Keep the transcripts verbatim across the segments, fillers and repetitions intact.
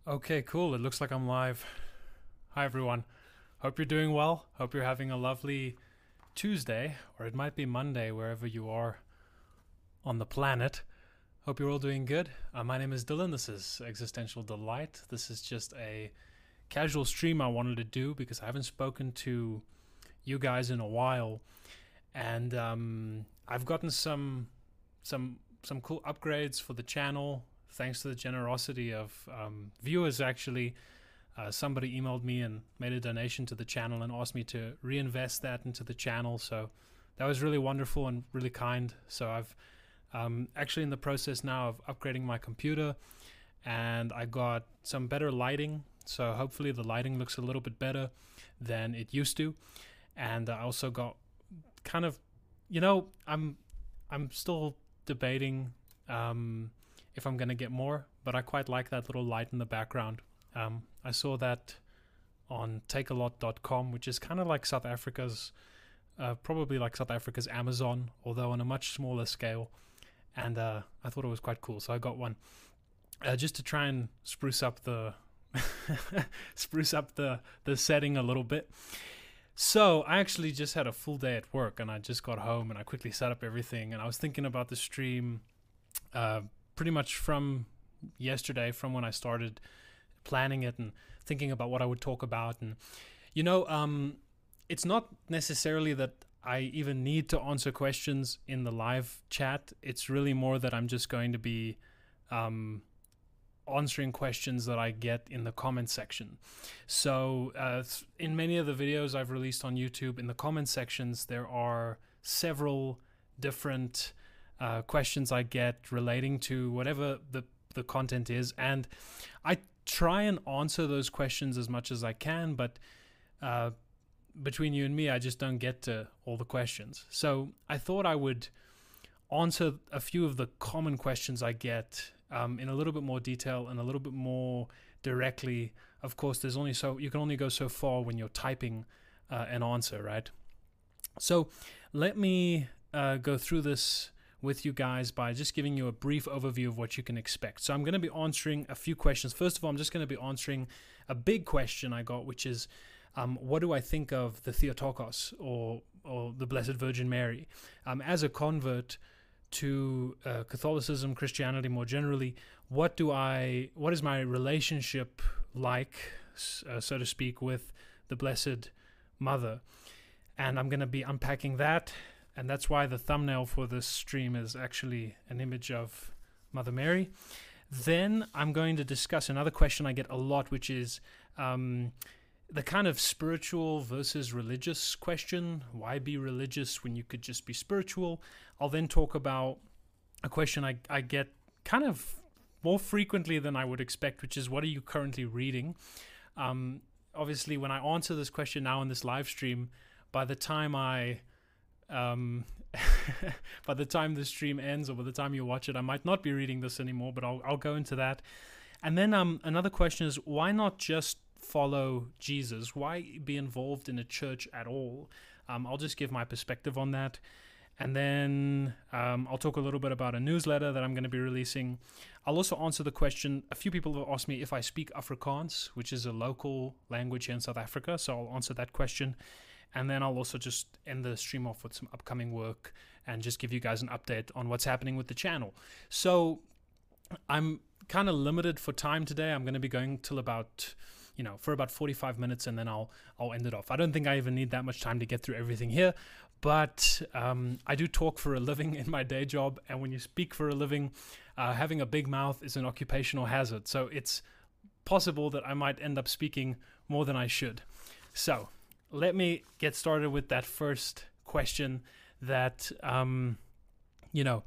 Okay, cool. It looks like I'm live. Hi, everyone. Hope you're doing well. Hope you're having a lovely Tuesday, or it might be Monday, wherever you are on the planet. Hope you're all doing good. Uh, my name is Dylan. This is Existential Delight. This is just a casual stream I wanted to do because I haven't spoken to you guys in a while, and um, I've gotten some some some cool upgrades for the channel thanks to the generosity of um, viewers. Actually, uh, somebody emailed me and made a donation to the channel and asked me to reinvest that into the channel. So that was really wonderful and really kind. So I've um, actually in the process now of upgrading my computer, and I got some better lighting. So hopefully the lighting looks a little bit better than it used to. And I also got kind of, you know, I'm I'm still debating um, if I'm going to get more, but I quite like that little light in the background. Um, I saw that on take a lot dot com, which is kind of like South Africa's, uh, probably like South Africa's Amazon, although on a much smaller scale. And uh, I thought it was quite cool, so I got one uh, just to try and spruce up the spruce up the the setting a little bit. So I actually just had a full day at work, and I just got home and I quickly set up everything, and I was thinking about the stream uh, pretty much from yesterday, from when I started planning it and thinking about what I would talk about. And you know, um, it's not necessarily that I even need to answer questions in the live chat. It's really more that I'm just going to be um, answering questions that I get in the comment section. So uh, in many of the videos I've released on YouTube, in the comment sections there are several different uh, questions I get relating to whatever the the content is, and I try and answer those questions as much as I can, but uh, between you and me, I just don't get to all the questions. So I thought I would answer a few of the common questions I get um, in a little bit more detail and a little bit more directly. Of course, there's only so you can only go so far when you're typing uh, an answer, right? So let me uh, go through this with you guys by just giving you a brief overview of what you can expect. So I'm going to be answering a few questions. First of all, I'm just going to be answering a big question I got, which is, um, what do I think of the Theotokos, or or the Blessed Virgin Mary? Um, as a convert to uh, Catholicism, Christianity more generally, what do I, what is my relationship like, uh, so to speak, with the Blessed Mother? And I'm going to be unpacking that, and that's why the thumbnail for this stream is actually an image of Mother Mary. Then I'm going to discuss another question I get a lot, which is um, the kind of spiritual versus religious question. Why be religious when you could just be spiritual? I'll then talk about a question I, I get kind of more frequently than I would expect, which is, what are you currently reading? Um, obviously, when I answer this question now in this live stream, by the time I... Um, by the time the stream ends, or by the time you watch it, I might not be reading this anymore, but I'll, I'll go into that. And then um, another question is, why not just follow Jesus? Why be involved in a church at all? Um, I'll just give my perspective on that. And then um, I'll talk a little bit about a newsletter that I'm going to be releasing. I'll also answer the question, a few people have asked me if I speak Afrikaans, which is a local language here in South Africa, so I'll answer that question. And then I'll also just end the stream off with some upcoming work and just give you guys an update on what's happening with the channel. So I'm kind of limited for time today. I'm going to be going till about, you know, for about forty-five minutes, and then I'll I'll end it off. I don't think I even need that much time to get through everything here, but um, I do talk for a living in my day job, and when you speak for a living, uh, having a big mouth is an occupational hazard. So it's possible that I might end up speaking more than I should. So let me get started with that first question that, um, you know,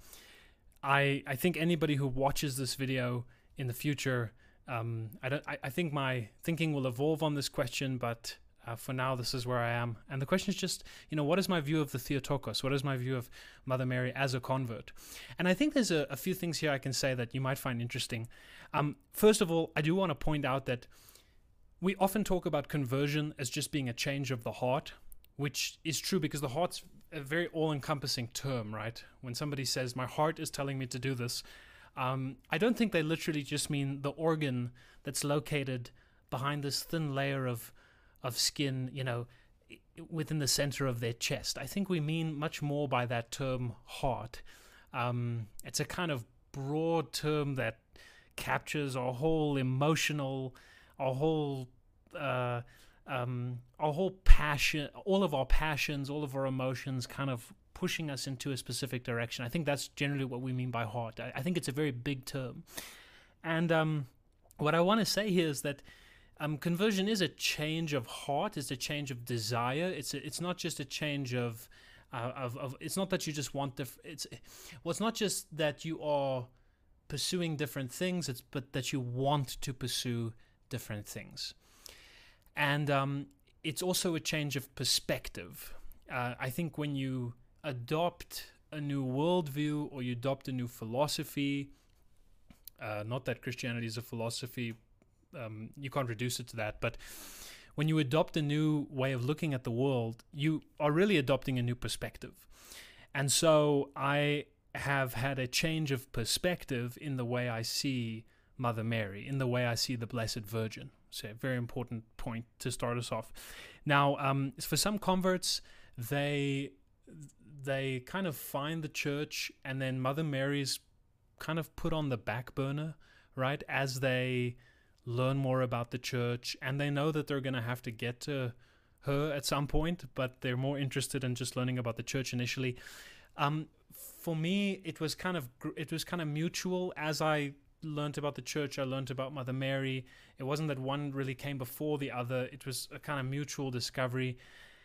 I I think anybody who watches this video in the future, um, I, don't, I, I think my thinking will evolve on this question, but uh, for now, this is where I am. And the question is just, you know, what is my view of the Theotokos? What is my view of Mother Mary as a convert? And I think there's a, a few things here I can say that you might find interesting. Um, first of all, I do want to point out that we often talk about conversion as just being a change of the heart, which is true because the heart's a very all-encompassing term, right? When somebody says, my heart is telling me to do this, Um, I don't think they literally just mean the organ that's located behind this thin layer of of skin, you know, within the center of their chest. I think we mean much more by that term heart. Um, it's a kind of broad term that captures our whole emotional, our whole, uh, um, our whole passion, all of our passions, all of our emotions, kind of pushing us into a specific direction. I think that's generally what we mean by heart. I, I think it's a very big term. And um, what I want to say here is that Um, conversion is a change of heart. It's a change of desire. It's a, it's not just a change of, uh, of of. It's not that you just want diff- It's well, it's not just that you are pursuing different things. It's but that you want to pursue different things, and um, it's also a change of perspective. Uh, I think when you adopt a new worldview or you adopt a new philosophy, uh, not that Christianity is a philosophy. Um, you can't reduce it to that, but when you adopt a new way of looking at the world, you are really adopting a new perspective. And so I have had a change of perspective in the way I see Mother Mary, in the way I see the Blessed Virgin. So a very important point to start us off. Now, um, for some converts, they they kind of find the church, and then Mother Mary's kind of put on the back burner, right, as they learn more about the church, and they know that they're going to have to get to her at some point, but they're more interested in just learning about the church initially. Um, for me, it was kind of it was kind of mutual. As I learned about the church, I learned about Mother Mary. It wasn't that one really came before the other. It was a kind of mutual discovery.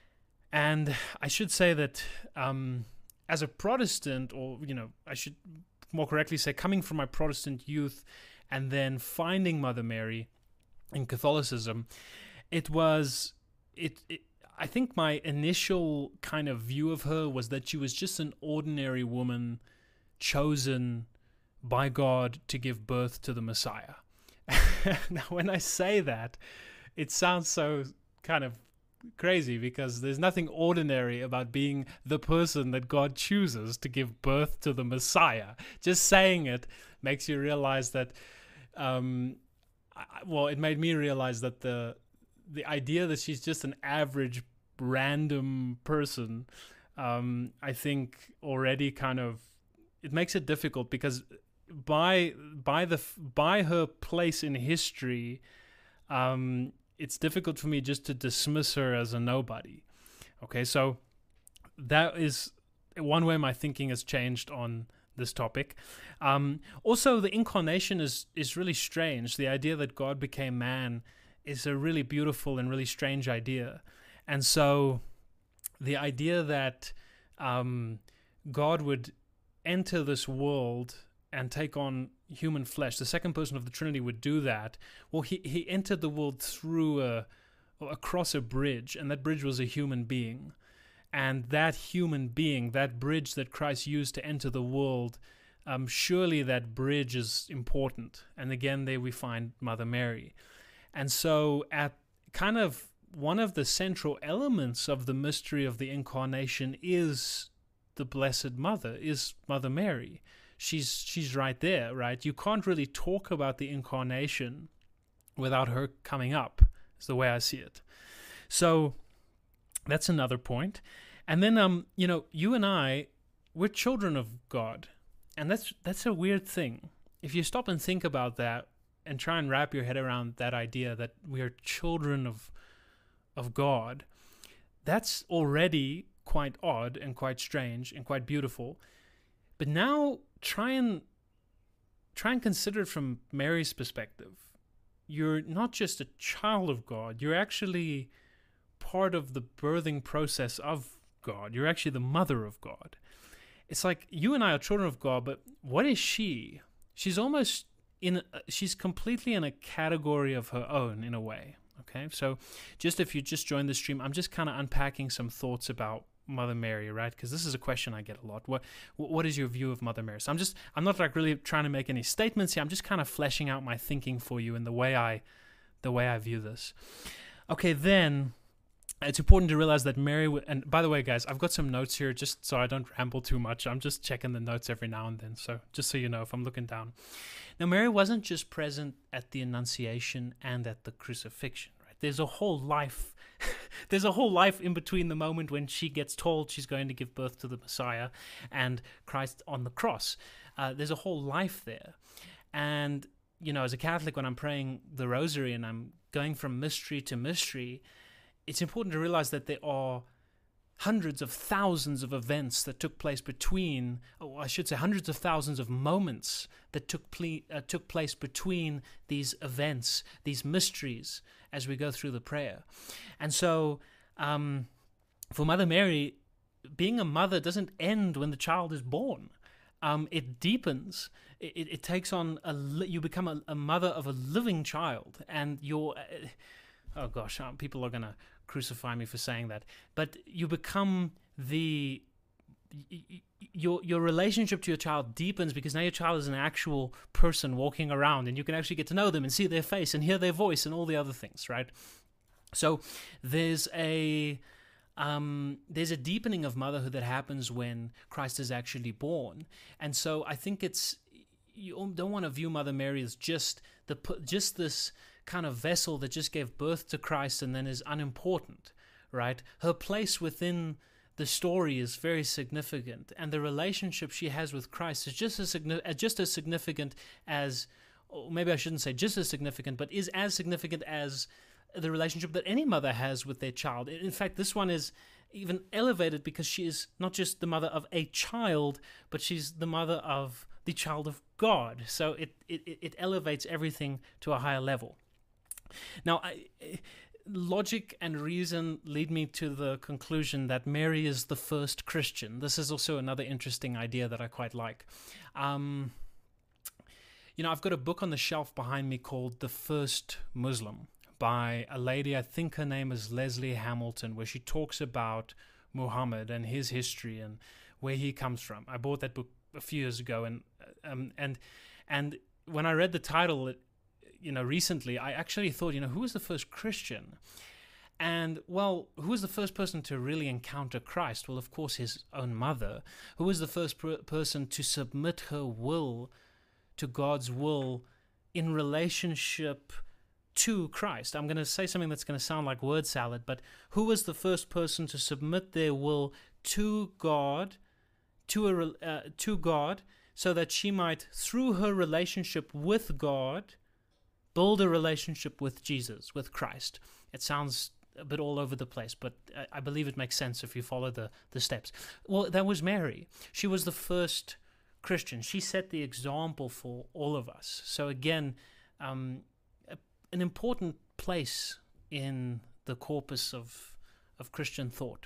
And I should say that um, as a Protestant, or you know, I should more correctly say, coming from my Protestant youth, and then finding Mother Mary in Catholicism, it was, it, it. I think my initial kind of view of her was that she was just an ordinary woman chosen by God to give birth to the Messiah. Now, when I say that, it sounds so kind of crazy, because there's nothing ordinary about being the person that God chooses to give birth to the Messiah. Just saying it makes you realize that Um, I, well, it made me realize that the the idea that she's just an average, random person, um, I think already kind of, it makes it difficult, because by by the by her place in history, um, it's difficult for me just to dismiss her as a nobody. Okay, so that is one way my thinking has changed on this topic. Um, also, the incarnation is is really strange. The idea that God became man is a really beautiful and really strange idea. And so the idea that um, God would enter this world and take on human flesh, the second person of the Trinity would do that. Well, he, he entered the world through a, across a bridge, and that bridge was a human being. And that human being, that bridge that Christ used to enter the world, um, surely that bridge is important. And again, there we find Mother Mary. And so at kind of one of the central elements of the mystery of the incarnation is the Blessed Mother, is Mother Mary. She's she's right there, right? You can't really talk about the incarnation without her coming up, is the way I see it. So that's another point. And then, um, you know, you and I, we're children of God. And that's that's a weird thing. If you stop and think about that and try and wrap your head around that idea that we are children of of God, that's already quite odd and quite strange and quite beautiful. But now try and try and consider it from Mary's perspective. You're not just a child of God. You're actually part of the birthing process of God. You're actually the mother of God. It's like you and I are children of God, but what is she? She's almost in, a, she's completely in a category of her own in a way. Okay, so just if you just joined the stream, I'm just kind of unpacking some thoughts about Mother Mary, right? Because this is a question I get a lot. What what is your view of Mother Mary? So I'm just, I'm not like really trying to make any statements here. I'm just kind of fleshing out my thinking for you and the way I, the way I view this. Okay, then it's important to realize that Mary, w- and by the way, guys, I've got some notes here just so I don't ramble too much. I'm just checking the notes every now and then. So just so you know, if I'm looking down. Now, Mary wasn't just present at the Annunciation and at the crucifixion, right? There's a whole life. There's a whole life in between the moment when she gets told she's going to give birth to the Messiah and Christ on the cross. Uh, there's a whole life there. And, you know, as a Catholic, when I'm praying the rosary and I'm going from mystery to mystery, it's important to realize that there are hundreds of thousands of events that took place between, or I should say hundreds of thousands of moments that took, ple- uh, took place between these events, these mysteries, as we go through the prayer. And so um, for Mother Mary, being a mother doesn't end when the child is born. Um, it deepens. It, it takes on, a li- you become a, a mother of a living child, and you're... Uh, oh gosh, um, people are going to crucify me for saying that, but you become the, y- y- your your relationship to your child deepens because now your child is an actual person walking around, and you can actually get to know them and see their face and hear their voice and all the other things, right? So there's a um, there's a deepening of motherhood that happens when Christ is actually born, and so I think it's, you don't want to view Mother Mary as just the just this kind of vessel that just gave birth to Christ and then is unimportant, right? Her place within the story is very significant, and the relationship she has with Christ is just as signi- just as significant as, or maybe I shouldn't say just as significant, but is as significant as the relationship that any mother has with their child. In fact, this one is even elevated because she is not just the mother of a child, but she's the mother of the child of God. So it it, it elevates everything to a higher level. Now, I, logic and reason lead me to the conclusion that Mary is the first Christian. This is also another interesting idea that I quite like. Um, you know, I've got a book on the shelf behind me called The First Muslim by a lady, I think her name is Leslie Hamilton, where she talks about Muhammad and his history and where he comes from. I bought that book a few years ago, and um, and and when I read the title, it, you know, recently, I actually thought, you know, who was the first Christian? And, well, who was the first person to really encounter Christ? Well, of course, his own mother. Who was the first per- person to submit her will to God's will in relationship to Christ? I'm going to say something that's going to sound like word salad, but who was the first person to submit their will to God, to a, uh, to God, so that she might, through her relationship with God, build a relationship with Jesus, with Christ? It sounds a bit all over the place, but I, I believe it makes sense if you follow the, the steps. Well, that was Mary. She was the first Christian. She set the example for all of us. So again, um, a, an important place in the corpus of, of Christian thought.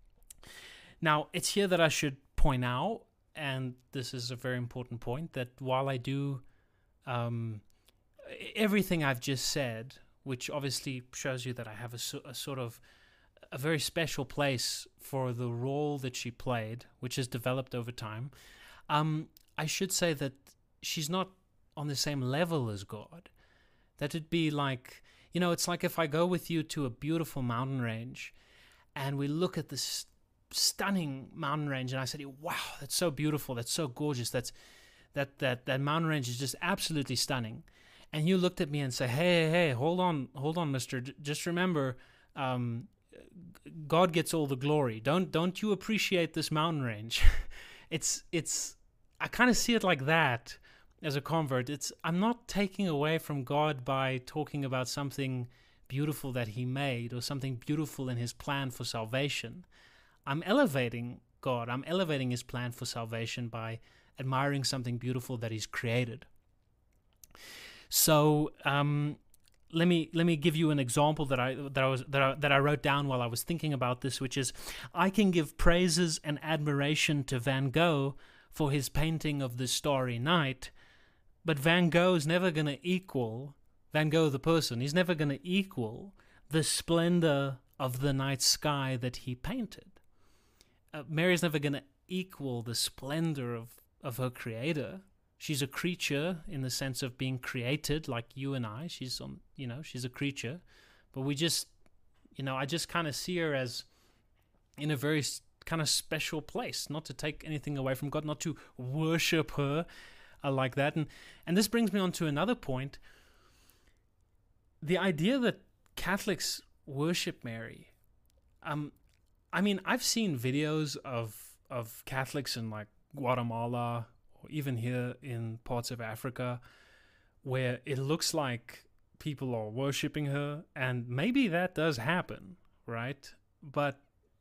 Now, it's here that I should point out, and this is a very important point, that while I do... Um, everything I've just said, which obviously shows you that I have a, a sort of a very special place for the role that she played, which has developed over time, um, I should say that she's not on the same level as God. That it'd be like, you know, it's like if I go with you to a beautiful mountain range and we look at this stunning mountain range and I say, wow, that's so beautiful, that's so gorgeous, that's that that that mountain range is just absolutely stunning. And you looked at me and say, hey, hey, hey, hold on, hold on, mister. J- just remember, um, God gets all the glory. Don't don't you appreciate this mountain range? it's it's I kind of see it like that as a convert. It's I'm not taking away from God by talking about something beautiful that he made or something beautiful in his plan for salvation. I'm elevating God. I'm elevating his plan for salvation by admiring something beautiful that he's created. So um, let me let me give you an example that I that I was that I, that I wrote down while I was thinking about this, which is, I can give praises and admiration to Van Gogh for his painting of the Starry Night, but Van Gogh is never going to equal Van Gogh the person. He's never going to equal the splendor of the night sky that he painted. Uh, Mary's never going to equal the splendor of of her creator. She's a creature in the sense of being created like you and I. She's on, you know, she's a creature, but we just You know, I just kind of see her as in a very kind of special place, not to take anything away from God, not to worship her uh, like that. And, and this brings me on to another point. The idea that Catholics worship Mary. Um, I mean, I've seen videos of of Catholics in like Guatemala or even here in parts of Africa where it looks like people are worshiping her, and maybe that does happen, right? But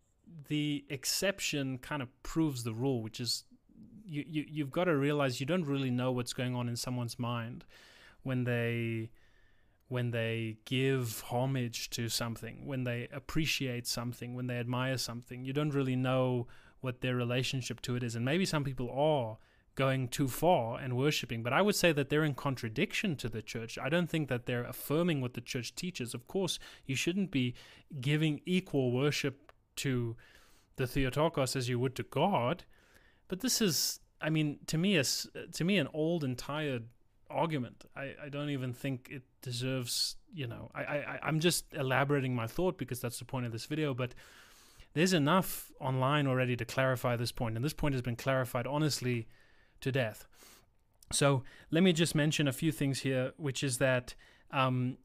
the exception kind of proves the rule, which is you, you you've got to realize you don't really know what's going on in someone's mind when they when they give homage to something, when they appreciate something, when they admire something. You don't really know what their relationship to it is. And maybe some people are going too far and worshiping, but I would say that they're in contradiction to the church. I don't think that they're affirming what the church teaches. Of course, you shouldn't be giving equal worship to the Theotokos as you would to God, but this is, I mean, to me, a, to me, an old and tired argument. I, I don't even think it deserves, you know, I, I, I'm just elaborating my thought because that's the point of this video, but there's enough online already to clarify this point, and this point has been clarified honestly to death. So let me just mention a few things here, which is that um,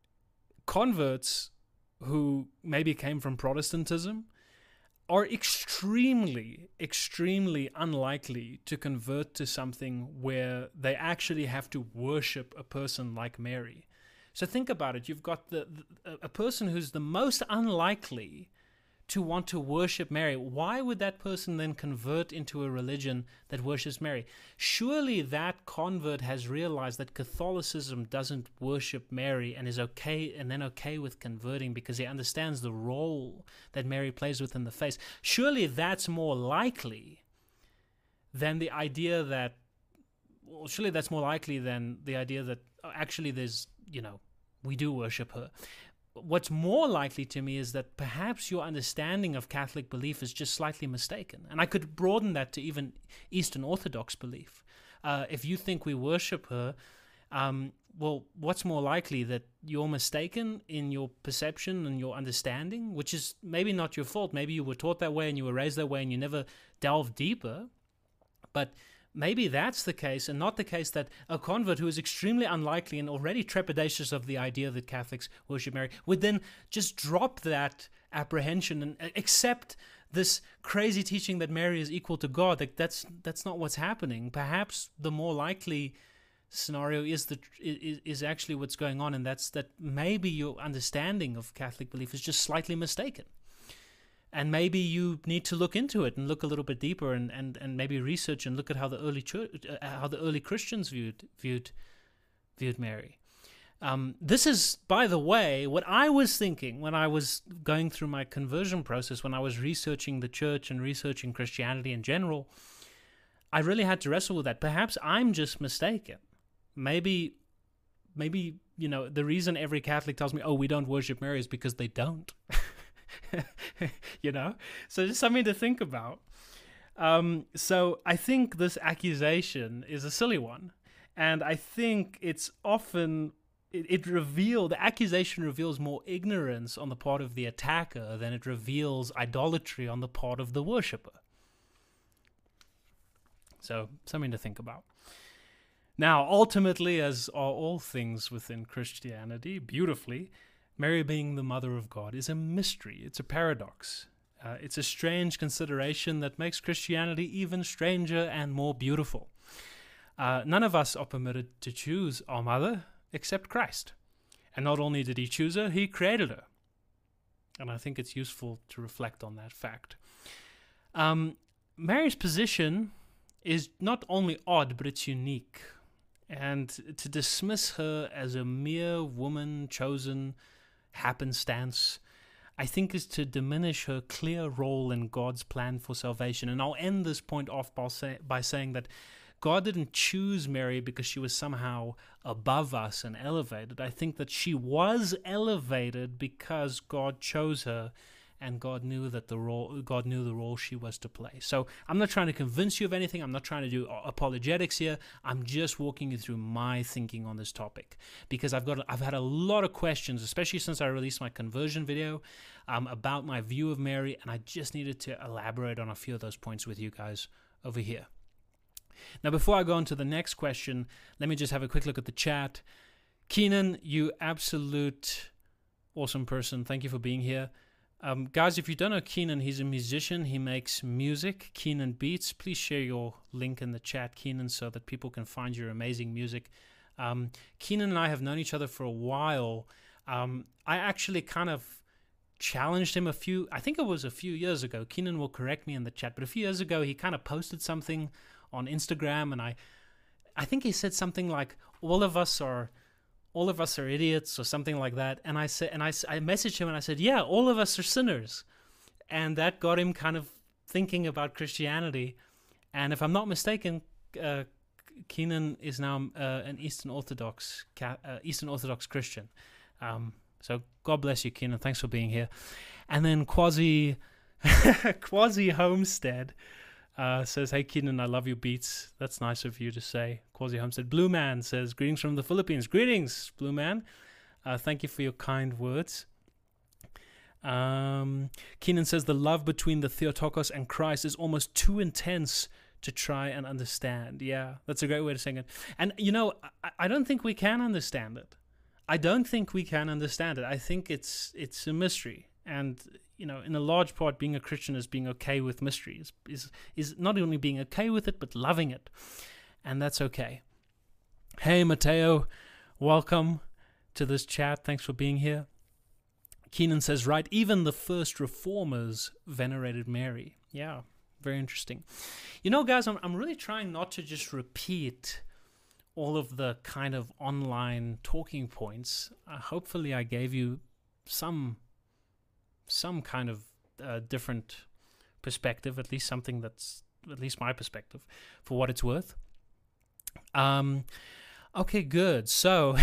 converts who maybe came from Protestantism are extremely, extremely unlikely to convert to something where they actually have to worship a person like Mary. So think about it. You've got the, the a person who's the most unlikely to want to worship Mary. Why would that person then convert into a religion that worships Mary? Surely that convert has realized that Catholicism doesn't worship Mary and is okay, and then okay with converting because he understands the role that Mary plays within the faith. Surely that's more likely than the idea that, well, surely that's more likely than the idea that oh, actually there's, you know, we do worship her. What's more likely to me is that perhaps your understanding of Catholic belief is just slightly mistaken. And I could broaden that to even Eastern Orthodox belief. Uh, if you think we worship her, um, well, what's more likely, that you're mistaken in your perception and your understanding, which is maybe not your fault. Maybe you were taught that way and you were raised that way and you never delved deeper. But maybe that's the case, and not the case that a convert who is extremely unlikely and already trepidatious of the idea that Catholics worship Mary would then just drop that apprehension and accept this crazy teaching that Mary is equal to God. Like that's that's not what's happening. Perhaps the more likely scenario is the is, is actually what's going on, and that's that maybe your understanding of Catholic belief is just slightly mistaken. And maybe you need to look into it and look a little bit deeper, and, and, and maybe research and look at how the early church, uh, how the early Christians viewed viewed viewed Mary. Um, this is, by the way, what I was thinking when I was going through my conversion process, when I was researching the church and researching Christianity in general. I really had to wrestle with that. Perhaps I'm just mistaken. Maybe, maybe you know, the reason every Catholic tells me, "Oh, we don't worship Mary," is because they don't. You know, so just something to think about. Um, so I think this accusation is a silly one, and I think it's often it, it reveals the accusation reveals more ignorance on the part of the attacker than it reveals idolatry on the part of the worshipper. So something to think about. Now, ultimately, as are all things within Christianity, beautifully, Mary being the Mother of God is a mystery. It's a paradox. Uh, it's a strange consideration that makes Christianity even stranger and more beautiful. Uh, none of us are permitted to choose our mother except Christ. And not only did he choose her, he created her. And I think it's useful to reflect on that fact. Um, Mary's position is not only odd, but it's unique. And to dismiss her as a mere woman chosen happenstance, I think, is to diminish her clear role in God's plan for salvation. And I'll end this point off by, say, by saying that God didn't choose Mary because she was somehow above us and elevated. I think that she was elevated because God chose her and God knew that the role God knew the role she was to play. So I'm not trying to convince you of anything. I'm not trying to do apologetics here. I'm just walking you through my thinking on this topic, because I've got I've had a lot of questions, especially since I released my conversion video, um, about my view of Mary, and I just needed to elaborate on a few of those points with you guys over here. Now, before I go on to the next question, let me just have a quick look at the chat. Keenan, you absolute awesome person. Thank you for being here. Um, guys, if you don't know Keenan, he's a musician. He makes music, Keenan Beats. Please share your link in the chat, Keenan, so that people can find your amazing music. Um, Keenan and I have known each other for a while. Um, I actually kind of challenged him a few, I think it was a few years ago. Keenan will correct me in the chat, but a few years ago, he kind of posted something on Instagram, and I, I think he said something like, all of us are... all of us are idiots or something like that. And I said, and I, I messaged him and I said, yeah, all of us are sinners. And that got him kind of thinking about Christianity. And if I'm not mistaken, uh, Keenan is now uh, an Eastern Orthodox, uh, Eastern Orthodox Christian. Um, so God bless you, Keenan. Thanks for being here. And then Quasi, Quasi Homestead Uh, says, hey, Keenan, I love your beats. That's nice of you to say. Quasi Homestead. Blue Man says, greetings from the Philippines. Greetings, Blue Man. Uh, thank you for your kind words. Um, Keenan says, the love between the Theotokos and Christ is almost too intense to try and understand. Yeah, that's a great way to say it. And, you know, I, I don't think we can understand it. I don't think we can understand it. I think it's it's a mystery. And, you know, in a large part, being a Christian is being okay with mystery, is, is, is not only being okay with it, but loving it. And that's okay. Hey, Mateo, welcome to this chat. Thanks for being here. Keenan says, right, even the first reformers venerated Mary. Yeah, very interesting. You know, guys, I'm, I'm really trying not to just repeat all of the kind of online talking points. Uh, hopefully I gave you some... some kind of uh, different perspective, at least something that's, at least my perspective, for what it's worth. Um, okay, good. So,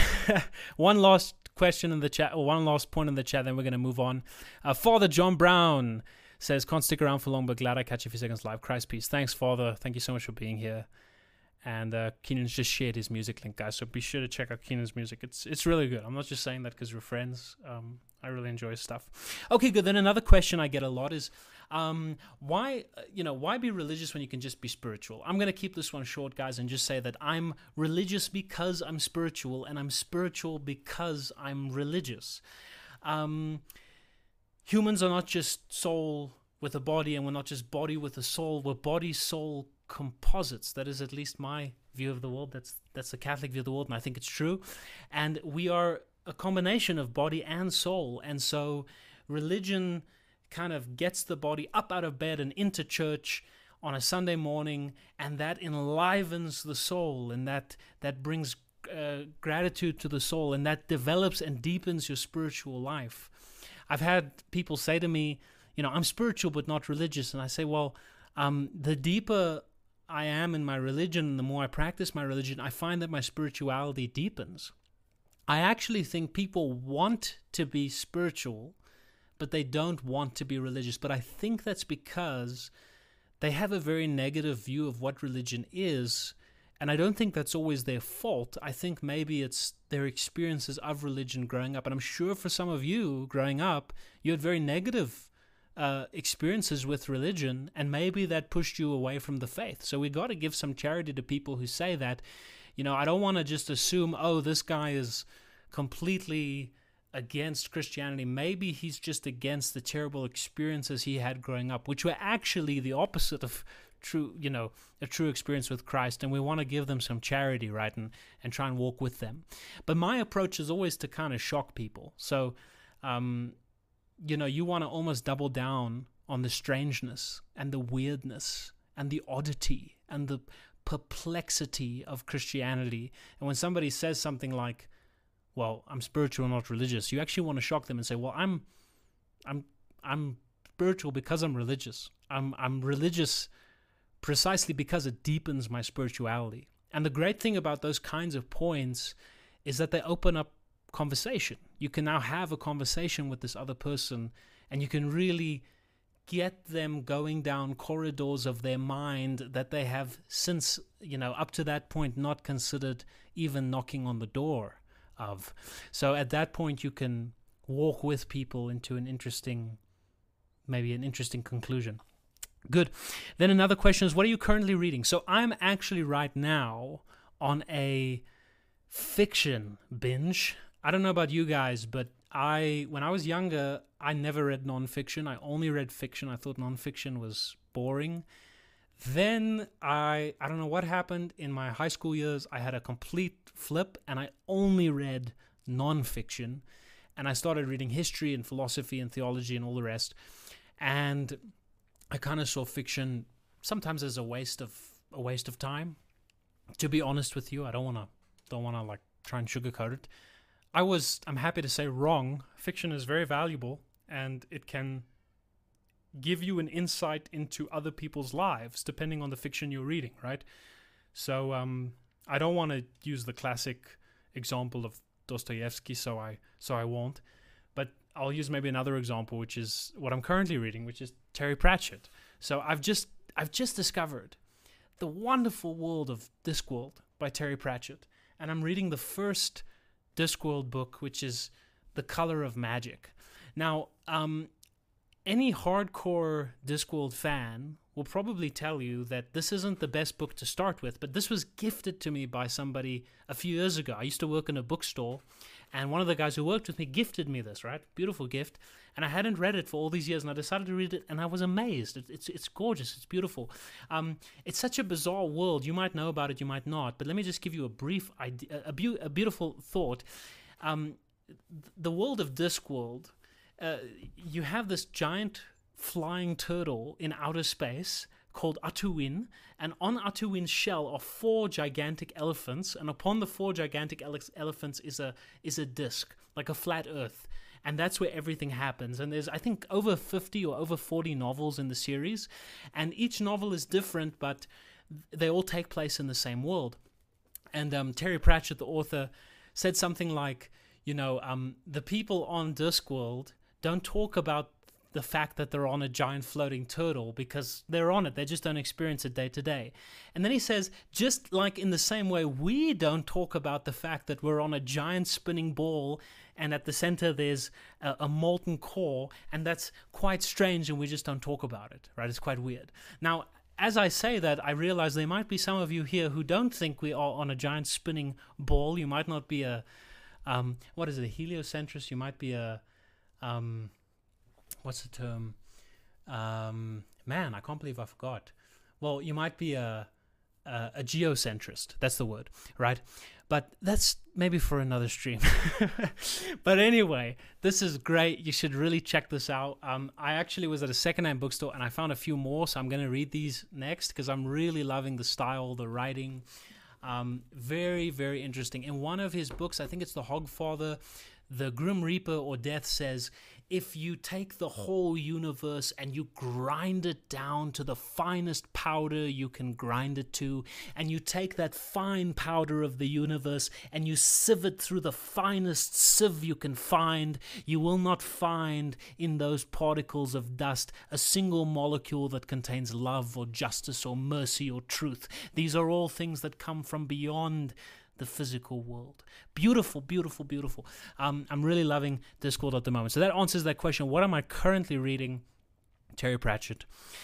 one last question in the chat, or one last point in the chat, then we're going to move on. Uh, Father John Brown says, can't stick around for long, but glad I catch you a few seconds live. Christ peace. Thanks, Father. Thank you so much for being here. And uh, Keenan's just shared his music link, guys, so be sure to check out Keenan's music. It's it's really good. I'm not just saying that because we're friends. Um, I really enjoy his stuff. Okay, good. Then another question I get a lot is, um, why, you know, why be religious when you can just be spiritual? I'm going to keep this one short, guys, and just say that I'm religious because I'm spiritual, and I'm spiritual because I'm religious. Um, humans are not just soul with a body, and we're not just body with a soul. We're body, soul, composites. That is at least my view of the world. That's that's the Catholic view of the world, and I think it's true. And we are a combination of body and soul. And so religion kind of gets the body up out of bed and into church on a Sunday morning, and that enlivens the soul, and that that brings uh, gratitude to the soul, and that develops and deepens your spiritual life. I've had people say to me, you know, I'm spiritual but not religious. And I say, well, um, the deeper I am in my religion, the more I practice my religion, I find that my spirituality deepens. I actually think people want to be spiritual, but they don't want to be religious. But I think that's because they have a very negative view of what religion is, and I don't think that's always their fault. I think maybe it's their experiences of religion growing up. And I'm sure for some of you growing up, you had very negative uh, experiences with religion, and maybe that pushed you away from the faith. So we got to give some charity to people who say that. You know, I don't want to just assume, oh, this guy is completely against Christianity. Maybe he's just against the terrible experiences he had growing up, which were actually the opposite of true, you know, a true experience with Christ. And we want to give them some charity, right, and, and try and walk with them. But my approach is always to kind of shock people. So, um, you know, you want to almost double down on the strangeness and the weirdness and the oddity and the perplexity of Christianity. And when somebody says something like, well, I'm spiritual, not religious, you actually want to shock them and say, well, I'm I'm I'm spiritual because I'm religious. I'm I'm religious precisely because it deepens my spirituality. And the great thing about those kinds of points is that they open up conversation. You can now have a conversation with this other person and you can really get them going down corridors of their mind that they have since, you know, up to that point not considered even knocking on the door of. So at that point you can walk with people into an interesting, maybe an interesting conclusion. Good. Then another question is, what are you currently reading? So I'm actually right now on a fiction binge. I don't know about you guys, but I, when I was younger, I never read nonfiction. I only read fiction. I thought nonfiction was boring. Then I, I don't know what happened in my high school years. I had a complete flip and I only read nonfiction. And I started reading history and philosophy and theology and all the rest. And I kind of saw fiction sometimes as a waste of a waste of time. To be honest with you, I don't want to don't want to like try and sugarcoat it. I was, I'm happy to say, wrong. Fiction is very valuable, and it can give you an insight into other people's lives, depending on the fiction you're reading, right? So um, I don't want to use the classic example of Dostoevsky, so I so I won't. But I'll use maybe another example, which is what I'm currently reading, which is Terry Pratchett. So I've just I've just discovered the wonderful world of Discworld by Terry Pratchett, and I'm reading the first Discworld book, which is The Color of Magic. Now, um, any hardcore Discworld fan will probably tell you that this isn't the best book to start with, but this was gifted to me by somebody a few years ago. I used to work in a bookstore, and one of the guys who worked with me gifted me this, right? Beautiful gift. And I hadn't read it for all these years, and I decided to read it, and I was amazed. It, it's it's gorgeous. It's beautiful. Um, it's such a bizarre world. You might know about it, you might not, but let me just give you a brief idea, a, bu- a beautiful thought. Um, the world of Discworld, uh, you have this giant flying turtle in outer space called Atuin, and on Atuin's shell are four gigantic elephants, and upon the four gigantic ele- elephants is a is a disc, like a flat Earth. And that's where everything happens. And there's, I think, over fifty or over forty novels in the series. And each novel is different, but they all take place in the same world. And um, Terry Pratchett, the author, said something like, you know, um, the people on Discworld don't talk about the fact that they're on a giant floating turtle because they're on it. They just don't experience it day to day. And then he says, just like in the same way, we don't talk about the fact that we're on a giant spinning ball and at the center there's a, a molten core, and that's quite strange and we just don't talk about it, right? It's quite weird. Now, as I say that, I realize there might be some of you here who don't think we are on a giant spinning ball. You might not be a, um, what is it, a heliocentrist? You might be a, um, what's the term? Um, man, I can't believe I forgot. Well, you might be a, a, a geocentrist. That's the word, right? But that's maybe for another stream. But anyway, this is great. You should really check this out. Um, I actually was at a secondhand bookstore and I found a few more, so I'm going to read these next because I'm really loving the style, the writing. Um, very, very interesting. In one of his books, I think it's The Hogfather, the Grim Reaper or Death says, if you take the whole universe and you grind it down to the finest powder you can grind it to, and you take that fine powder of the universe and you sieve it through the finest sieve you can find, you will not find in those particles of dust a single molecule that contains love or justice or mercy or truth. These are all things that come from beyond the physical world. Beautiful, beautiful, beautiful. Um, I'm really loving Discworld at the moment. So that answers that question. What am I currently reading? Terry Pratchett.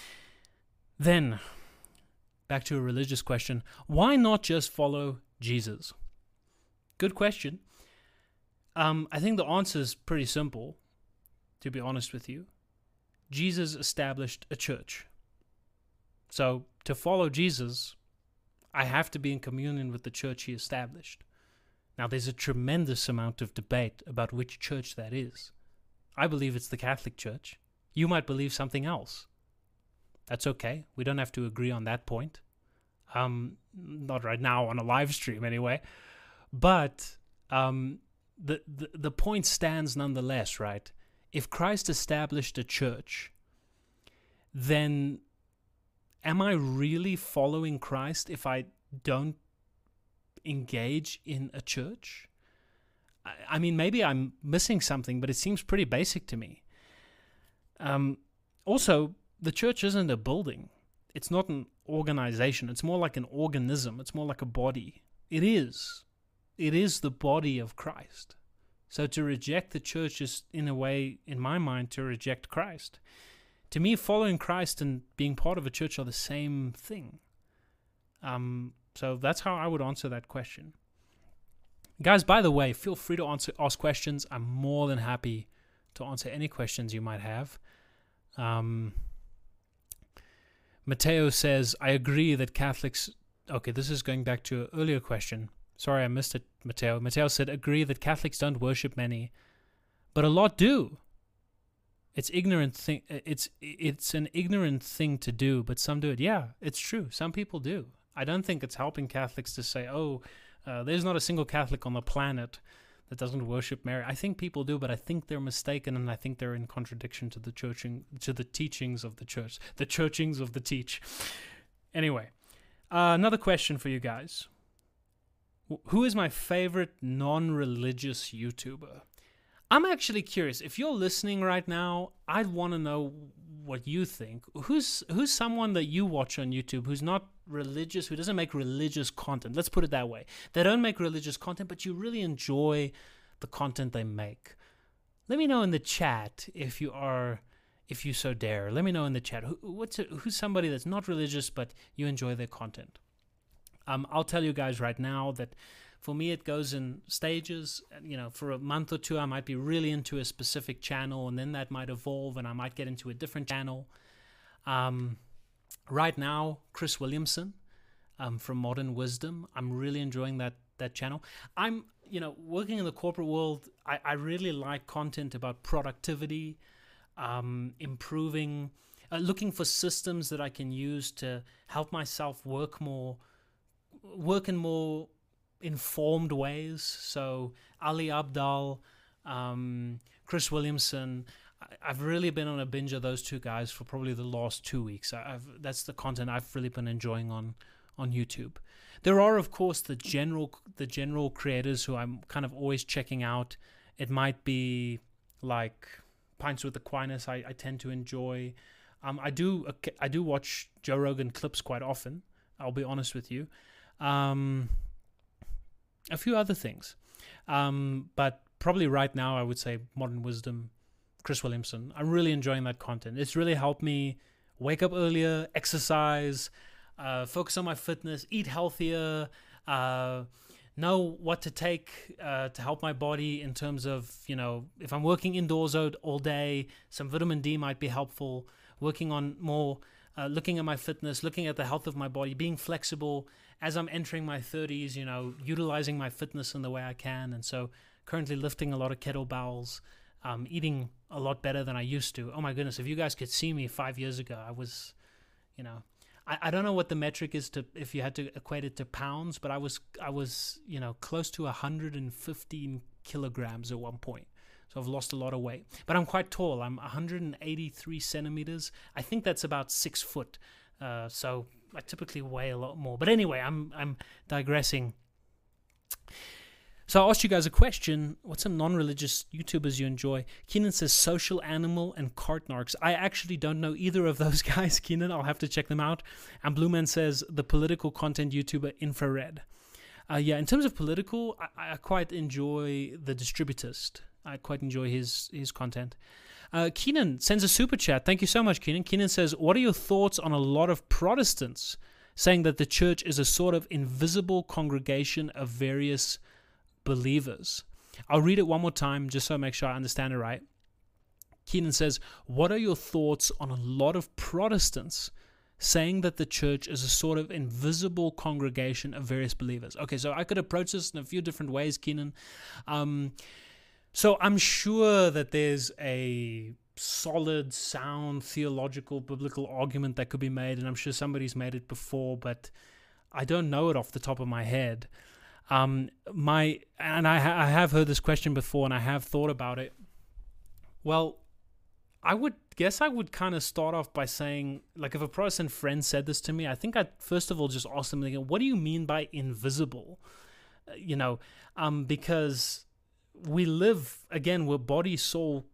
Then, back to a religious question. Why not just follow Jesus? Good question. Um, I think the answer is pretty simple, to be honest with you. Jesus established a church. So, to follow Jesus, I have to be in communion with the church he established. Now, there's a tremendous amount of debate about which church that is. I believe it's the Catholic Church. You might believe something else. That's okay. We don't have to agree on that point. Um, not right now on a live stream anyway. But um, the, the, the point stands nonetheless, right? If Christ established a church, then am I really following Christ if I don't engage in a church? I, I mean, maybe I'm missing something, but it seems pretty basic to me. Um, also, the church isn't a building. It's not an organization. It's more like an organism. It's more like a body. It is. It is the body of Christ. So to reject the church is, in a way, in my mind, to reject Christ. To me, following Christ and being part of a church are the same thing. Um, so that's how I would answer that question. Guys, by the way, feel free to answer, ask questions. I'm more than happy to answer any questions you might have. Um, Mateo says, I agree that Catholics... Okay, this is going back to an earlier question. Sorry, I missed it, Mateo. Mateo said, agree that Catholics don't worship many, but a lot do. It's ignorant thing. It's it's an ignorant thing to do, but some do it. Yeah, it's true. Some people do. I don't think it's helping Catholics to say, oh, uh, there's not a single Catholic on the planet that doesn't worship Mary. I think people do, but I think they're mistaken, and I think they're in contradiction to the churching, to the teachings of the church, the churchings of the teach. Anyway, uh, another question for you guys. Who is my favorite non-religious YouTuber? I'm actually curious. If you're listening right now, I'd want to know what you think. Who's who's someone that you watch on YouTube who's not religious, who doesn't make religious content? Let's put it that way. They don't make religious content, but you really enjoy the content they make. Let me know in the chat if you are, if you so dare. Let me know in the chat. Who, what's a, who's somebody that's not religious, but you enjoy their content? Um, I'll tell you guys right now that for me it goes in stages. You know, for a month or two I might be really into a specific channel, and then that might evolve and I might get into a different channel. Um, right now, Chris Williamson um, from Modern Wisdom. I'm really enjoying that that channel. I'm, you know, working in the corporate world. I, I really like content about productivity, um, improving, uh, looking for systems that I can use to help myself work more. work in more informed ways. So Ali Abdaal, um, Chris Williamson, I, I've really been on a binge of those two guys for probably the last two weeks. I, I've, that's the content I've really been enjoying on, on YouTube. There are, of course, the general the general creators who I'm kind of always checking out. It might be like Pints with Aquinas. I, I tend to enjoy. Um, I do I do watch Joe Rogan clips quite often. I'll be honest with you. Um, a few other things. Um, but probably right now I would say Modern Wisdom, Chris Williamson. I'm really enjoying that content. It's really helped me wake up earlier, exercise, uh, focus on my fitness, eat healthier, uh, know what to take uh, to help my body in terms of, you know, if I'm working indoors all day, some vitamin D might be helpful, working on more, uh, looking at my fitness, looking at the health of my body, being flexible as I'm entering my thirties, you know, utilizing my fitness in the way I can. And so currently lifting a lot of kettlebells, um, eating a lot better than I used to. Oh my goodness, if you guys could see me five years ago, I was, you know, I, I don't know what the metric is to, if you had to equate it to pounds, but I was, I was, you know, close to one hundred fifteen kilograms at one point. So I've lost a lot of weight, but I'm quite tall. I'm one hundred eighty-three centimeters. I think that's about six foot. Uh, so I typically weigh a lot more. But anyway, I'm I'm digressing. So I asked you guys a question. What's some non-religious YouTubers you enjoy? Keenan says Social Animal and Cartnarks. I actually don't know either of those guys, Keenan. I'll have to check them out. And Blue Man says the political content YouTuber Infrared. Uh, yeah, in terms of political, I, I quite enjoy the Distributist. I quite enjoy his his content. Uh, Keenan sends a super chat. Thank you so much, Keenan. Keenan says, what are your thoughts on a lot of Protestants saying that the church is a sort of invisible congregation of various believers? I'll read it one more time just so I make sure I understand it right. Keenan says, what are your thoughts on a lot of Protestants saying that the church is a sort of invisible congregation of various believers? Okay, so I could approach this in a few different ways, Keenan. Um... So I'm sure that there's a solid, sound, theological, biblical argument that could be made, and I'm sure somebody's made it before, but I don't know it off the top of my head. Um, my and I, ha- I have heard this question before, and I have thought about it. Well, I would guess I would kind of start off by saying, like, if a Protestant friend said this to me, I think I'd first of all just ask them, what do you mean by invisible? Uh, you know, um, because we live, again, we're body, soul,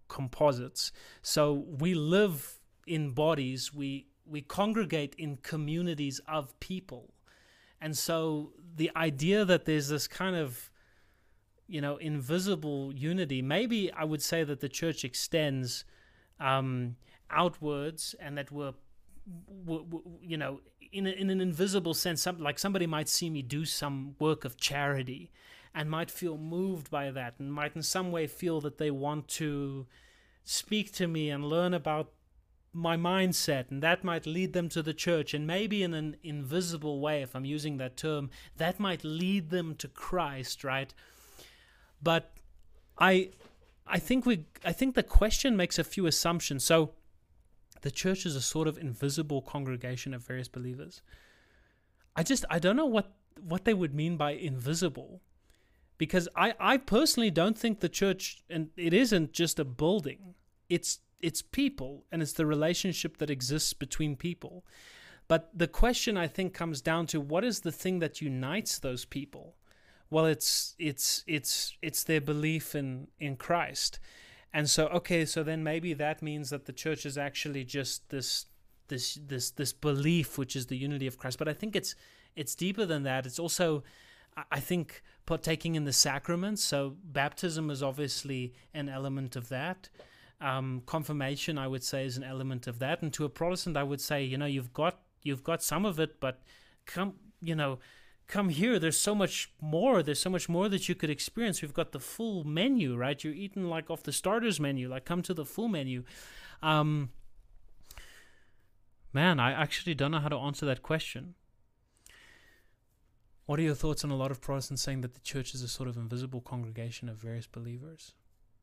composites. So we live in bodies, we we congregate in communities of people. And so the idea that there's this kind of, you know, invisible unity, maybe I would say that the church extends um, outwards, and that we're, we're, we're you know, in, a, in an invisible sense, some, like somebody might see me do some work of charity and might feel moved by that, and might in some way feel that they want to speak to me and learn about my mindset, and that might lead them to the church, and maybe in an invisible way, if I'm using that term, that might lead them to Christ, right? But I I think we I think the question makes a few assumptions. So the church is a sort of invisible congregation of various believers. I just I don't know what what they would mean by invisible. Because I, I personally don't think the church, and it isn't just a building, it's it's people, and it's the relationship that exists between people. But the question, I think, comes down to, what is the thing that unites those people? Well, it's it's it's it's their belief in, in Christ. And so, okay, so then maybe that means that the church is actually just this this this this belief, which is the unity of Christ. But I think it's it's deeper than that. It's also, I think, partaking in the sacraments. So baptism is obviously an element of that. Um, confirmation, I would say, is an element of that. And to a Protestant, I would say, you know, you've got you've got some of it, but come, you know, come here. There's so much more. There's so much more that you could experience. We've got the full menu, right? You're eating like off the starters menu. Like, come to the full menu. Um, man, I actually don't know how to answer that question. What are your thoughts on a lot of Protestants saying that the church is a sort of invisible congregation of various believers?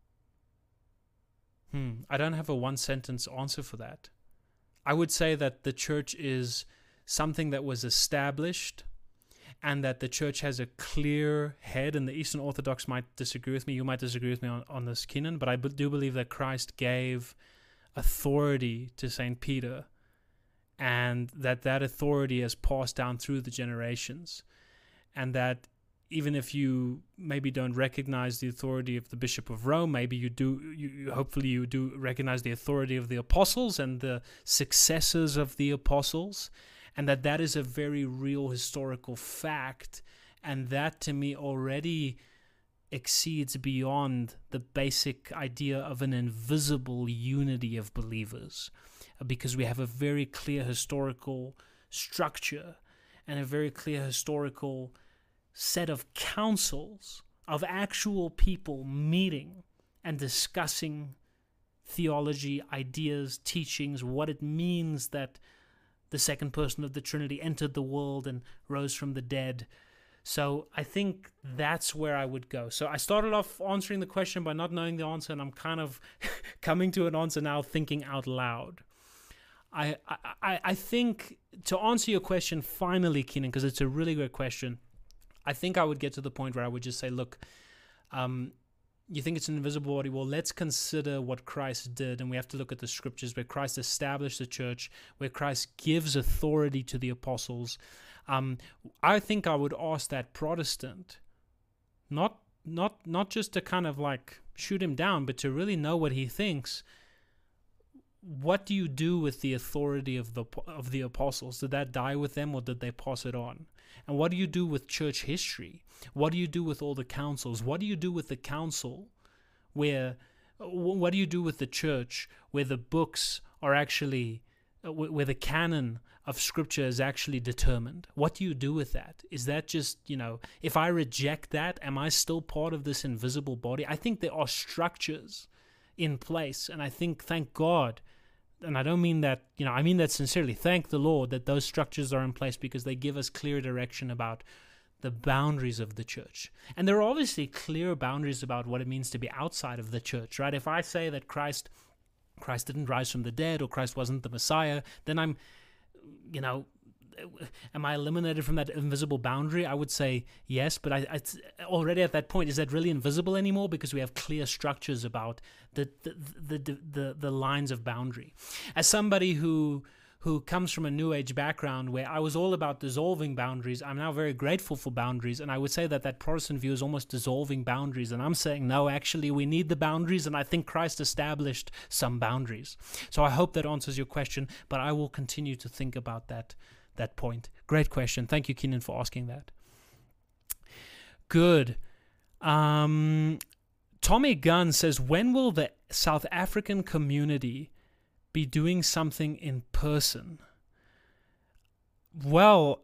Hmm, I don't have a one-sentence answer for that. I would say that the church is something that was established, and that the church has a clear head, and the Eastern Orthodox might disagree with me. You might disagree with me on, on this, Keenan, but I b- do believe that Christ gave authority to Saint Peter, and that that authority has passed down through the generations. And that even if you maybe don't recognize the authority of the Bishop of Rome, maybe you do, you, hopefully you do recognize the authority of the apostles and the successors of the apostles, and that that is a very real historical fact. And that, to me, already exceeds beyond the basic idea of an invisible unity of believers, because we have a very clear historical structure and a very clear historical set of councils of actual people meeting and discussing theology, ideas, teachings, what it means that the second person of the Trinity entered the world and rose from the dead. So I think that's where I would go. So I started off answering the question by not knowing the answer, and I'm kind of coming to an answer now thinking out loud. I, I, I think, to answer your question finally, Keenan, because it's a really great question, I think I would get to the point where I would just say, look, um, you think it's an invisible body? Well, let's consider what Christ did, and we have to look at the scriptures where Christ established the church, where Christ gives authority to the apostles. Um, I think I would ask that Protestant, not not not just to kind of like shoot him down, but to really know what he thinks. What do you do with the authority of the of the apostles? Did that die with them, or did they pass it on? And what do you do with church history? What do you do with all the councils? What do you do with the council where, what do you do with the church where the books are actually, where the canon of scripture is actually determined? What do you do with that? Is that just, you know, if I reject that, am I still part of this invisible body? I think there are structures in place, and I think, thank God, and I don't mean that, you know, I mean that sincerely. Thank the Lord that those structures are in place, because they give us clear direction about the boundaries of the church. And there are obviously clear boundaries about what it means to be outside of the church, right? If I say that Christ, Christ didn't rise from the dead, or Christ wasn't the Messiah, then I'm, you know, am I eliminated from that invisible boundary? I would say yes, but I, I already at that point, is that really invisible anymore? Because we have clear structures about the the the the, the, the lines of boundary. As somebody who who comes from a New Age background where I was all about dissolving boundaries. I'm now very grateful for boundaries, and I would say that that Protestant view is almost dissolving boundaries, and I'm saying, no, actually, we need the boundaries, and I think Christ established some boundaries. So I hope that answers your question, but I will continue to think about that, that point. Great question. Thank you, Keenan, for asking that. Good. Um, Tommy Gunn says, when will the South African community be doing something in person? Well,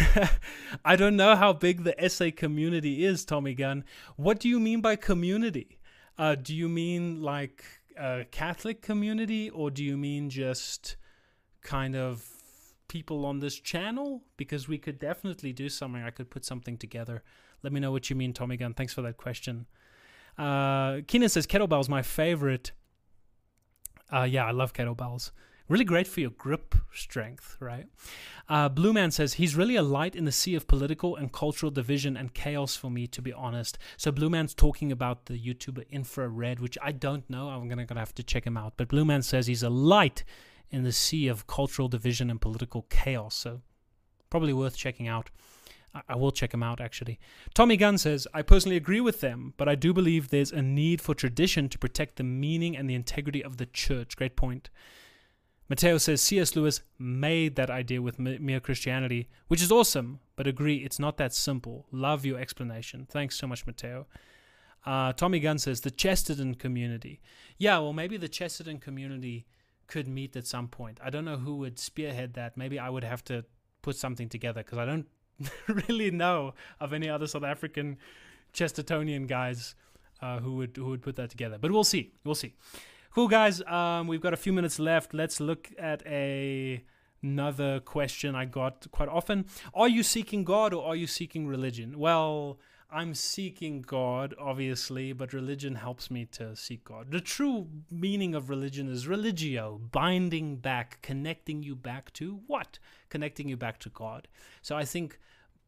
I don't know how big the S A community is, Tommy Gunn. What do you mean by community? Uh, do you mean like a Catholic community, or do you mean just kind of people on this channel? Because we could definitely do something. I could put something together. Let me know what you mean, Tommy Gunn. Thanks for that question. Uh, Keenan says, kettlebell's my favorite. Uh, yeah, I love kettlebells. Really great for your grip strength, right? Uh, Blue Man says, he's really a light in the sea of political and cultural division and chaos for me, to be honest. So Blue Man's talking about the YouTuber Infrared, which I don't know. I'm going to have to check him out. But Blue Man says he's a light in the sea of cultural division and political chaos. So probably worth checking out. I will check him out, actually. Tommy Gunn says, I personally agree with them, but I do believe there's a need for tradition to protect the meaning and the integrity of the church. Great point. Mateo says, C S Lewis made that idea with Mere Christianity, which is awesome, but agree, it's not that simple. Love your explanation. Thanks so much, Mateo. Uh, Tommy Gunn says, the Chesterton community. Yeah, well, maybe the Chesterton community could meet at some point. I don't know who would spearhead that. Maybe I would have to put something together, because I don't really know of any other South African Chestertonian guys uh, who would who would put that together. But we'll see. We'll see. Cool, guys. Um, we've got a few minutes left. Let's look at a, another question I got quite often. Are you seeking God or are you seeking religion? Well, I'm seeking God, obviously, but religion helps me to seek God. The true meaning of religion is religio, binding back, connecting you back to what? Connecting you back to God. So I think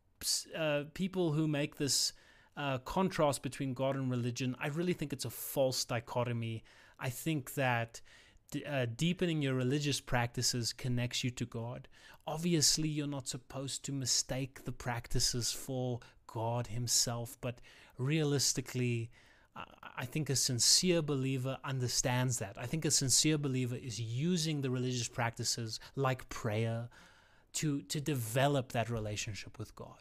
uh, people who make this uh, contrast between God and religion, I really think it's a false dichotomy. I think that uh, deepening your religious practices connects you to God. Obviously, you're not supposed to mistake the practices for God himself, but realistically, I think a sincere believer understands that. I think a sincere believer is using the religious practices like prayer to, to develop that relationship with God.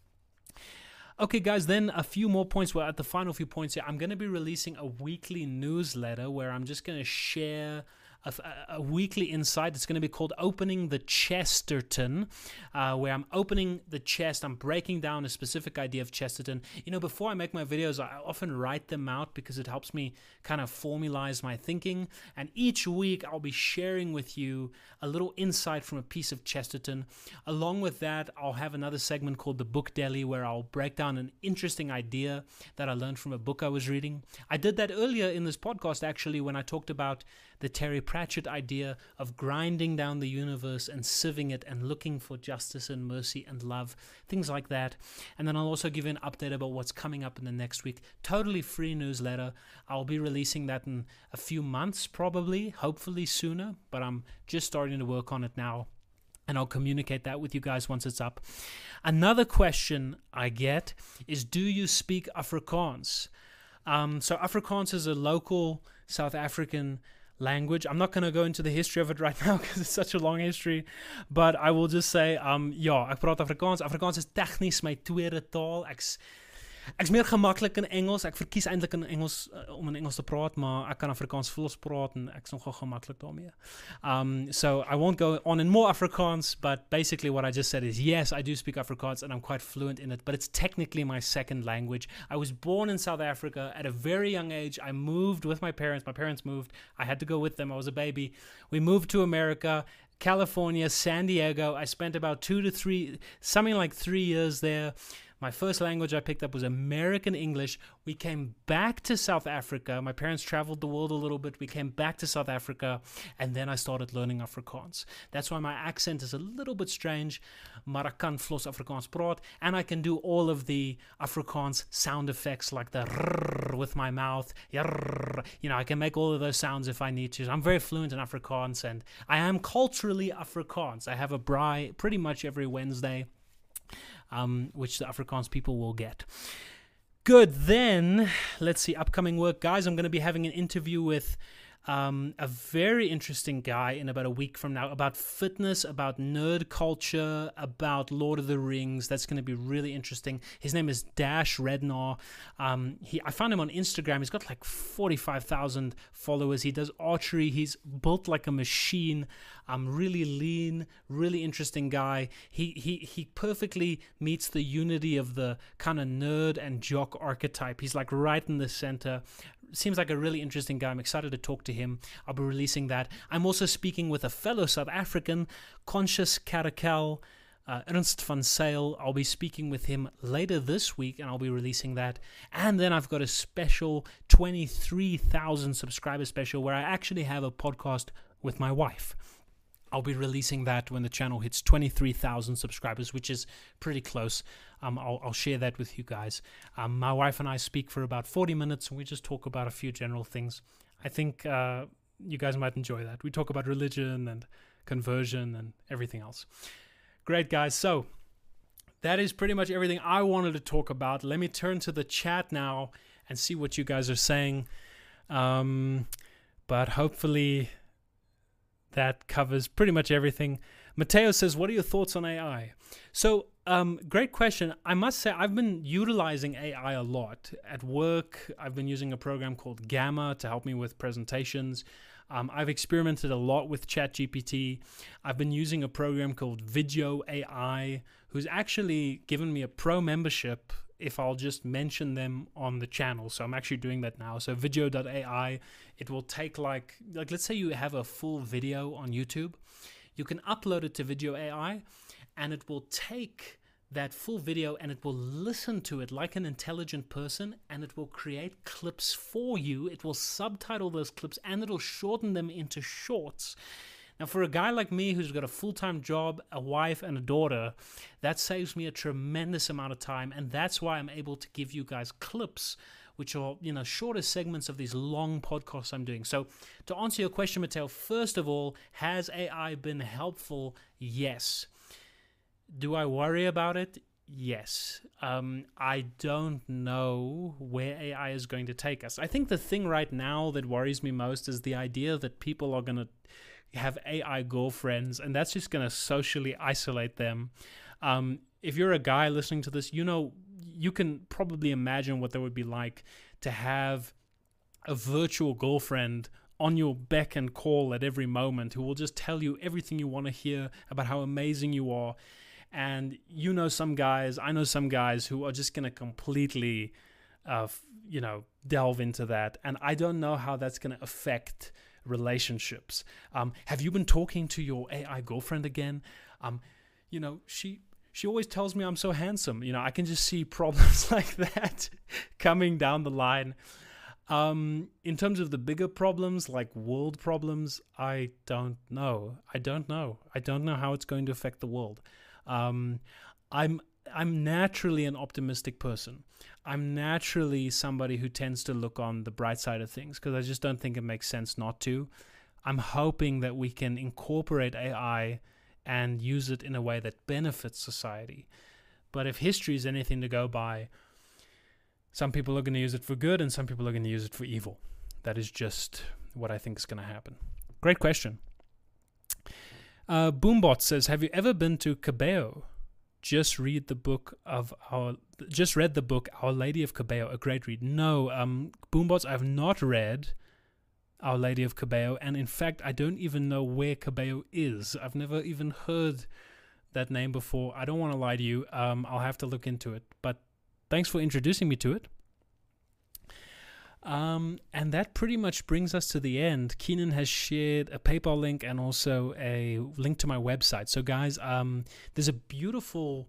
Okay, guys, then a few more points. We're at the final few points here. I'm going to be releasing a weekly newsletter where I'm just going to share A, a weekly insight. It's going to be called Opening the Chesterton, uh, where I'm opening the chest. I'm breaking down a specific idea of Chesterton. You know, before I make my videos, I often write them out because it helps me kind of formalize my thinking. And each week, I'll be sharing with you a little insight from a piece of Chesterton. Along with that, I'll have another segment called The Book Deli, where I'll break down an interesting idea that I learned from a book I was reading. I did that earlier in this podcast, actually, when I talked about the Terry Pratchett idea of grinding down the universe and sieving it and looking for justice and mercy and love, things like that. And then I'll also give you an update about what's coming up in the next week. Totally free newsletter. I'll be releasing that in a few months, probably, hopefully sooner, but I'm just starting to work on it now. And I'll communicate that with you guys once it's up. Another question I get is, do you speak Afrikaans? Um, so Afrikaans is a local South African language. I'm not going to go into the history of it right now because it's such a long history, but I will just say, um, ja, ek praat Afrikaans. Afrikaans is tegnies my tweede taal. Ek's ek's meer gemaklik in Engels. Ek verkies eintlik in Engels uh, om in Engels te praat, maar ek kan Afrikaans vloeiend praat en ek's nogal gemaklik daarmee. Um, so I won't go on in more Afrikaans, but basically what I just said is, yes, I do speak Afrikaans and I'm quite fluent in it, but it's technically my second language. I was born in South Africa at a very young age. I moved with my parents. My parents moved. I had to go with them. I was a baby. We moved to America, California, San Diego. I spent about two to three, something like three years there. My first language I picked up was American English. We came back to South Africa. My parents traveled the world a little bit. We came back to South Africa, and then I started learning Afrikaans. That's why my accent is a little bit strange, maar ek kan vlos Afrikaans praat, and I can do all of the Afrikaans sound effects like the rrr with my mouth. Yarrr. You know, I can make all of those sounds if I need to. I'm very fluent in Afrikaans, and I am culturally Afrikaans. I have a braai pretty much every Wednesday. Um, which the Afrikaans people will get. Good, then, let's see, upcoming work. Guys, I'm going to be having an interview with um, a very interesting guy in about a week from now about fitness, about nerd culture, about Lord of the Rings. That's going to be really interesting. His name is Dash Rednar. Um, he, I found him on Instagram. He's got like forty-five thousand followers. He does archery. He's built like a machine. Um, really lean, really interesting guy. He he he perfectly meets the unity of the kind of nerd and jock archetype. He's like right in the center. Seems like a really interesting guy. I'm excited to talk to him. I'll be releasing that. I'm also speaking with a fellow South African, Conscious Caracal, uh, Ernst van Sale. I'll be speaking with him later this week, and I'll be releasing that. And then I've got a special twenty-three thousand subscriber special where I actually have a podcast with my wife. I'll be releasing that when the channel hits twenty-three thousand subscribers, which is pretty close. Um, I'll, I'll share that with you guys. Um, my wife and I speak for about forty minutes, and we just talk about a few general things. I think uh, you guys might enjoy that. We talk about religion and conversion and everything else. Great, guys. So that is pretty much everything I wanted to talk about. Let me turn to the chat now and see what you guys are saying. Um, but hopefully that covers pretty much everything. Mateo says, what are your thoughts on A I? So, um, great question. I must say, I've been utilizing A I a lot. At work, I've been using a program called Gamma to help me with presentations. Um, I've experimented a lot with ChatGPT. I've been using a program called Video A I, who's actually given me a pro membership if I'll just mention them on the channel. So I'm actually doing that now. So video dot A I, it will take like, like let's say you have a full video on YouTube. You can upload it to Video A I, and it will take that full video and it will listen to it like an intelligent person, and it will create clips for you. It will subtitle those clips, and it'll shorten them into shorts. Now, for a guy like me who's got a full-time job, a wife, and a daughter, that saves me a tremendous amount of time, and that's why I'm able to give you guys clips, which are, you know, shorter segments of these long podcasts I'm doing. So, to answer your question, Mateo, first of all, has A I been helpful? Yes. Do I worry about it? Yes. Um, I don't know where A I is going to take us. I think the thing right now that worries me most is the idea that people are going to have A I girlfriends, and that's just going to socially isolate them. Um, if you're a guy listening to this, you know, you can probably imagine what that would be like to have a virtual girlfriend on your beck and call at every moment who will just tell you everything you want to hear about how amazing you are. And you know some guys, I know some guys who are just going to completely, uh, you know, delve into that. And I don't know how that's going to affect relationships. Um, have you been talking to your A I girlfriend again? Um, you know, she she always tells me I'm so handsome. You know, I can just see problems like that coming down the line. Um, in terms of the bigger problems, like world problems, I don't know. I don't know. I don't know how it's going to affect the world. Um, I'm I'm naturally an optimistic person. I'm naturally somebody who tends to look on the bright side of things because I just don't think it makes sense not to. I'm hoping that we can incorporate A I and use it in a way that benefits society. But if history is anything to go by, some people are going to use it for good and some people are going to use it for evil. That is just what I think is going to happen. Great question. Uh, Boombot says, have you ever been to Cabello? Just read the book of our, just read the book Our Lady of Cabello, a great read. No, um, Boombots, I've not read Our Lady of Cabello, and in fact, I don't even know where Cabello is. I've never even heard that name before. I don't want to lie to you. Um, I'll have to look into it, but thanks for introducing me to it. Um, and that pretty much brings us to the end. Keenan has shared a PayPal link and also a link to my website. So guys, um, there's a beautiful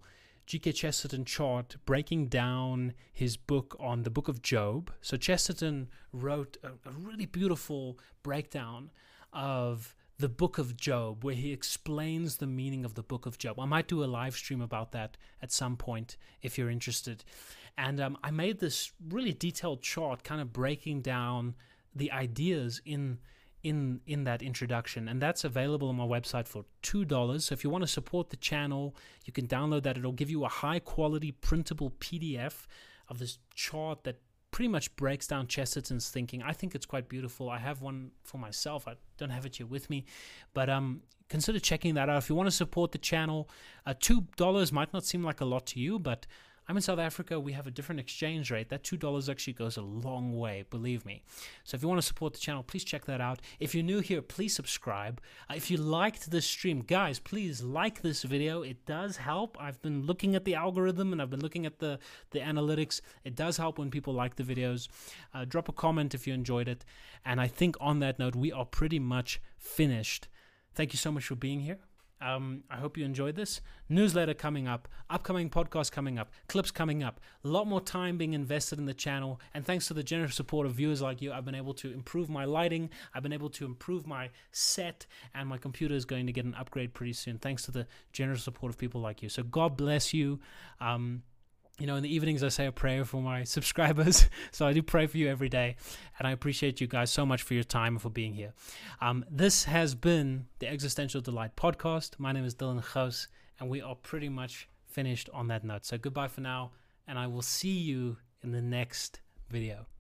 G K Chesterton chart breaking down his book on the book of Job. So Chesterton wrote a, a really beautiful breakdown of the book of Job, where he explains the meaning of the book of Job. I might do a live stream about that at some point if you're interested. And um, I made this really detailed chart kind of breaking down the ideas in in in that introduction, and that's available on my website for two dollars. So if you want to support the channel, you can download that. It'll give you a high quality printable P D F of this chart that pretty much breaks down Chesterton's thinking. I think it's quite beautiful. I have one for myself. I don't have it here with me, but um consider checking that out. If you want to support the channel, uh, two dollars might not seem like a lot to you, but I'm in South Africa. We have a different exchange rate. That two dollars actually goes a long way, believe me. So if you want to support the channel, please check that out. If you're new here, please subscribe. Uh, if you liked this stream, guys, please like this video. It does help. I've been looking at the algorithm and I've been looking at the, the analytics. It does help when people like the videos. Uh, drop a comment if you enjoyed it. And I think on that note, we are pretty much finished. Thank you so much for being here. Um, I hope you enjoyed this. Newsletter coming up, upcoming podcast coming up, clips coming up, a lot more time being invested in the channel. And thanks to the generous support of viewers like you, I've been able to improve my lighting. I've been able to improve my set, and my computer is going to get an upgrade pretty soon, thanks to the generous support of people like you. So God bless you. Um, You know, in the evenings I say a prayer for my subscribers, so I do pray for you every day, and I appreciate you guys so much for your time and for being here. Um, this has been the Existential Delight Podcast. My name is Dylan Gous, and we are pretty much finished on that note. So goodbye for now, and I will see you in the next video.